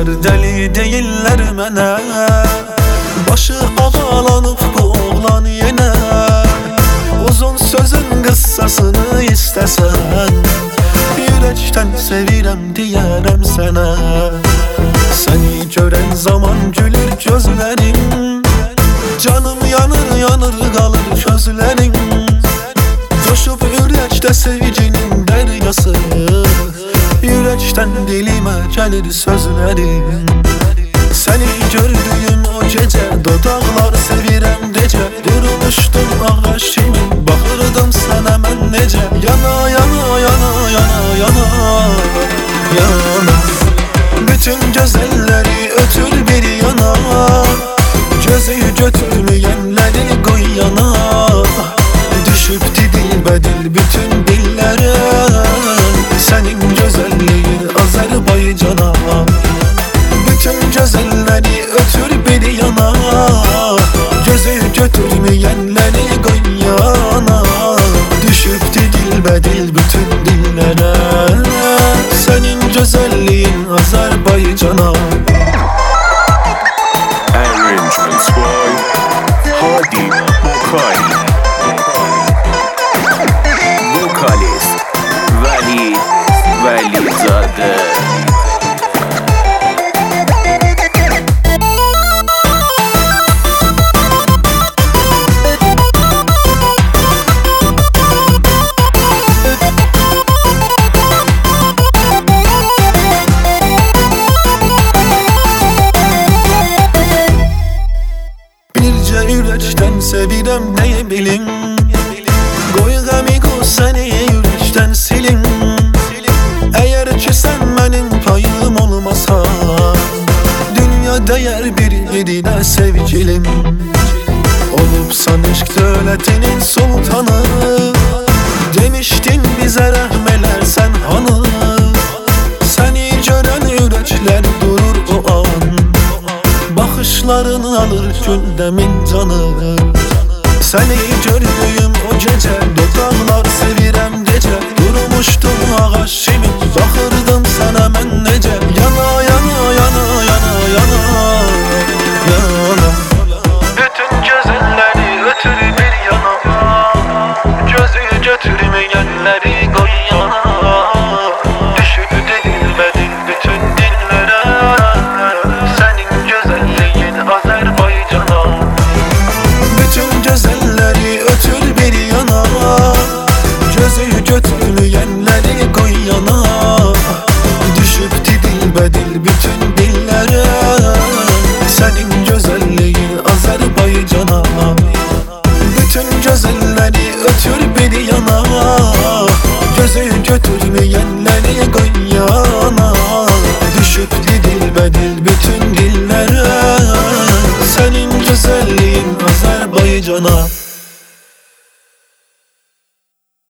deli değiller mənə. Başı havalanıp bu oğlan yenə. Uzun sözün kıssasını istesen, yürekten sevirem diyerem sənə. Seni gören zaman gülür gözlerim, canım yanır yanır kalır közlerim. Coşup yürekte sevginin deryası, yürekten dilime gelir sözlerim. Seni gördüğüm o gece dodaklar sevirem dece. Durmuştum ağaç kimi bakırdım sana ben nece. Yana yana yana yana yana yana. Bütün güzelleri ötür bir yana, gözü götürmeyenleri koy yana. Düşüp dilbedil bütün dillere, senin güzelliğin Azerbaycan'a. Bütün güzelleri ötür bir yana, gözü götürmeyenleri koy yana. Düşüp dilbedil bütün dillere, senin güzelliğin Azerbaycan'a. Arrangements by Hadi Mokay. Vocalist Vali Valizade. Yürekten sevirem neye bilim, koy gamigo seni yürekten silim. Eğer ki sen benim payım olmasan, dünya değer bir yedine sevgilim. Olupsan aşk devletinin sultanı, demiştin bize rahmeler sen hanı. Seni gören yürekler durur o an, bakışlarını alır gündemin canı. Seni gördüğüm o gece dodaklar sevirem gece. Durmuştum ağaç kimi bakırdım sana ben nece. Yana yana yana yana yana yana. Bütün güzelleri ötür bir yana, gözü götürmeyenleri koy yana. Düşüp dilbedil bütün dillere, senin güzelliğin Azerbaycan'a. Bütün güzelleri ötür bir yana, gözü götürmeyenleri koy yana. Düşüp dilbedil bütün dillere, senin güzelliğin Azerbaycan'a. Bütün güzelleri ötür bir yana, gözü götürmeyenleri koy yana. Düşüp dilbedil bütün dillere, senin güzelliğin Azerbaycan'a.